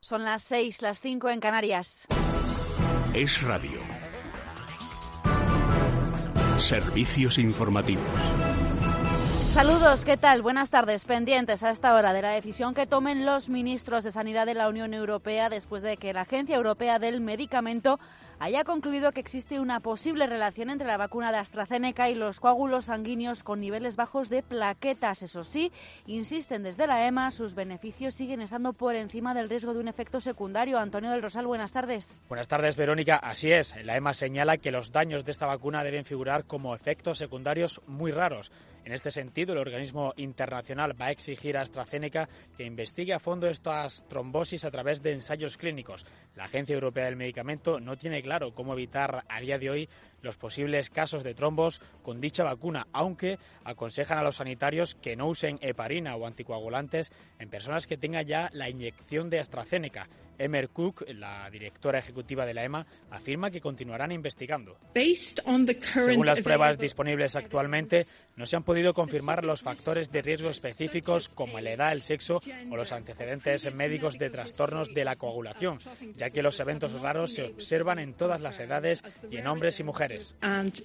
Son las 6, las 5 en Canarias. Es Radio. Servicios informativos. Saludos, ¿qué tal? Buenas tardes. Pendientes a esta hora de la decisión que tomen los ministros de Sanidad de la Unión Europea después de que la Agencia Europea del Medicamento haya concluido que existe una posible relación entre la vacuna de AstraZeneca y los coágulos sanguíneos con niveles bajos de plaquetas. Eso sí, insisten desde la EMA, sus beneficios siguen estando por encima del riesgo de un efecto secundario. Antonio del Rosal, buenas tardes. Buenas tardes, Verónica. Así es, la EMA señala que los daños de esta vacuna deben figurar como efectos secundarios muy raros. En este sentido, el organismo internacional va a exigir a AstraZeneca que investigue a fondo estas trombosis a través de ensayos clínicos. La Agencia Europea del Medicamento no tiene claro cómo evitar a día de hoy los posibles casos de trombos con dicha vacuna, aunque aconsejan a los sanitarios que no usen heparina o anticoagulantes en personas que tengan ya la inyección de AstraZeneca. Emer Cook, la directora ejecutiva de la EMA, afirma que continuarán investigando. Según las pruebas disponibles actualmente, no se han podido confirmar los factores de riesgo específicos como la edad, el sexo o los antecedentes médicos de trastornos de la coagulación, ya que los eventos raros se observan en todas las edades y en hombres y mujeres.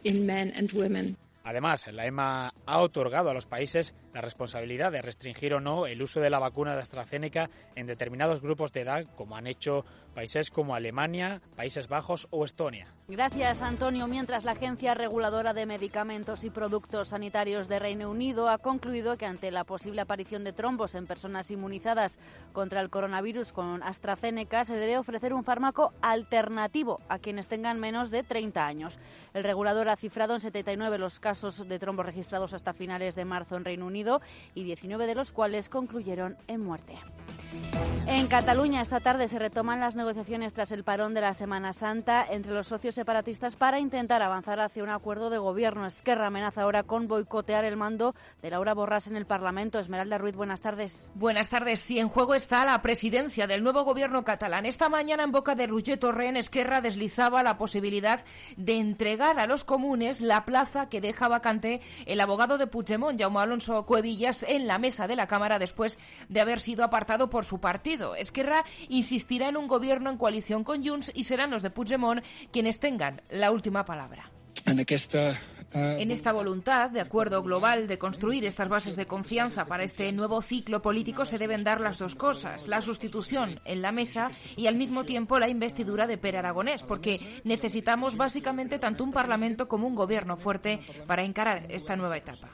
Además, la EMA ha otorgado a los países la responsabilidad de restringir o no el uso de la vacuna de AstraZeneca en determinados grupos de edad, como han hecho países como Alemania, Países Bajos o Estonia. Gracias, Antonio. Mientras la Agencia Reguladora de Medicamentos y Productos Sanitarios de Reino Unido ha concluido que ante la posible aparición de trombos en personas inmunizadas contra el coronavirus con AstraZeneca, se debe ofrecer un fármaco alternativo a quienes tengan menos de 30 años. El regulador ha cifrado en 79 los casos de trombos registrados hasta finales de marzo en Reino Unido y 19 de los cuales concluyeron en muerte. En Cataluña esta tarde se retoman las negociaciones tras el parón de la Semana Santa entre los socios separatistas para intentar avanzar hacia un acuerdo de gobierno. Esquerra amenaza ahora con boicotear el mando de Laura Borràs en el Parlamento. Esmeralda Ruiz, buenas tardes. Buenas tardes. Sí, en juego está la presidencia del nuevo gobierno catalán. Esta mañana, en boca de Roger Torrent, Esquerra deslizaba la posibilidad de entregar a los comunes la plaza que deja vacante el abogado de Puigdemont, Jaume Alonso Cuevillas, en la mesa de la Cámara después de haber sido apartado por su partido. Esquerra insistirá en un gobierno en coalición con Junts y serán los de Puigdemont quienes tengan la última palabra. En esta voluntad de acuerdo global de construir estas bases de confianza para este nuevo ciclo político se deben dar las dos cosas, la sustitución en la mesa y al mismo tiempo la investidura de Pere Aragonés, porque necesitamos básicamente tanto un Parlamento como un gobierno fuerte para encarar esta nueva etapa.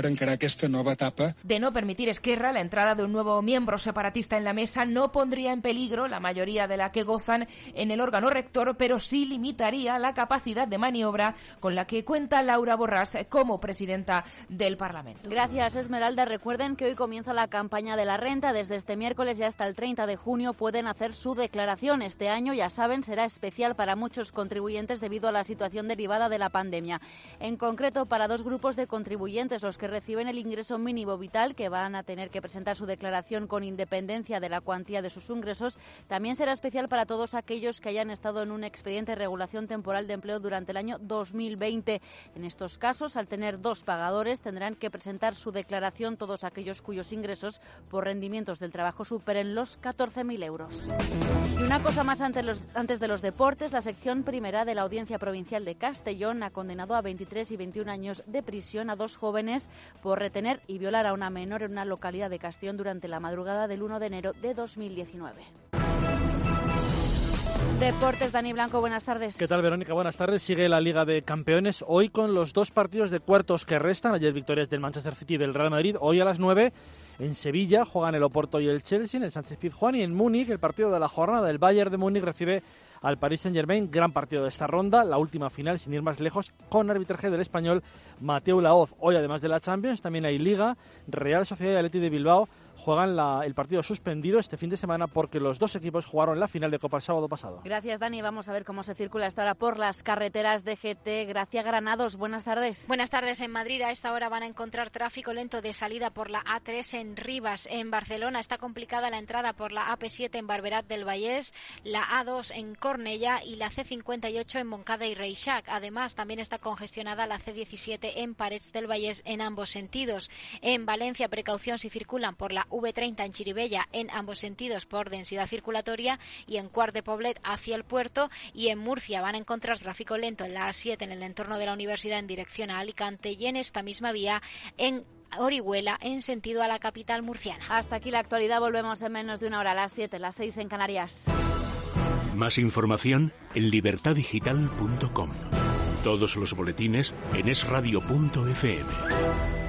De no permitir Esquerra la entrada de un nuevo miembro separatista en la mesa no pondría en peligro la mayoría de la que gozan en el órgano rector, pero sí limitaría la capacidad de maniobra con la que cuenta Laura Borràs como presidenta del Parlamento. Gracias, Esmeralda. Recuerden que hoy comienza la campaña de la renta. Desde este miércoles y hasta el 30 de junio pueden hacer su declaración. Este año, ya saben, será especial para muchos contribuyentes debido a la situación derivada de la pandemia. En concreto, para dos grupos de contribuyentes, los que reciben el ingreso mínimo vital, que van a tener que presentar su declaración con independencia de la cuantía de sus ingresos. También será especial para todos aquellos que hayan estado en un expediente de regulación temporal de empleo durante el año 2020. En estos casos, al tener dos pagadores, tendrán que presentar su declaración todos aquellos cuyos ingresos por rendimientos del trabajo superen los 14.000 euros. Y una cosa más antes de los deportes, la sección primera de la Audiencia Provincial de Castellón ha condenado a 23 y 21 años de prisión a dos jóvenes por retener y violar a una menor en una localidad de Castellón durante la madrugada del 1 de enero de 2019. Deportes, Dani Blanco, buenas tardes. ¿Qué tal, Verónica? Buenas tardes. Sigue la Liga de Campeones hoy con los dos partidos de cuartos que restan. Ayer victorias del Manchester City y del Real Madrid. Hoy a las 9 en Sevilla juegan el Oporto y el Chelsea en el Sánchez-Pizjuán. Y en Múnich, el partido de la jornada del Bayern de Múnich recibe al Paris Saint-Germain. Gran partido de esta ronda, la última final, sin ir más lejos, con arbitraje del español Mateu Laoz. Hoy, además de la Champions, también hay Liga. Real Sociedad y Athletic de Bilbao juegan el partido suspendido este fin de semana porque los dos equipos jugaron la final de Copa el sábado pasado. Gracias, Dani. Vamos a ver cómo se circula esta hora por las carreteras de GT. Gracia Granados, buenas tardes. Buenas tardes. En Madrid a esta hora van a encontrar tráfico lento de salida por la A3 en Rivas. En Barcelona está complicada la entrada por la AP7 en Barberat del Vallès, la A2 en Cornellà y la C58 en Montcada y Reixac. Además, también está congestionada la C17 en Parets del Vallès en ambos sentidos. En Valencia, precaución si circulan por la V30 en Chirivella en ambos sentidos por densidad circulatoria y en Quart de Poblet hacia el puerto, y en Murcia van a encontrar tráfico lento en la A7 en el entorno de la universidad en dirección a Alicante y en esta misma vía en Orihuela en sentido a la capital murciana. Hasta aquí la actualidad, volvemos en menos de una hora, a las 7, las 6 en Canarias. Más información en libertadigital.com. Todos los boletines en esradio.fm.